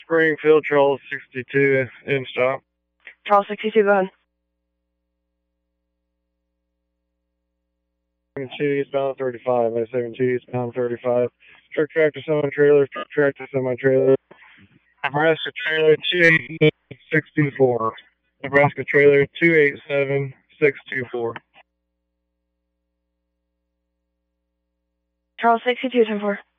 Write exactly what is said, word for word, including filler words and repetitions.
Springfield, Charles sixty-two, in stop. Charles sixty-two, go ahead. two eastbound thirty-five, I seventy-two eastbound thirty-five. Truck tractor semi trailer, truck tractor semi trailer. Nebraska trailer two eight six two four. Nebraska trailer two eight seven six two four. Charles sixty-two, ten four.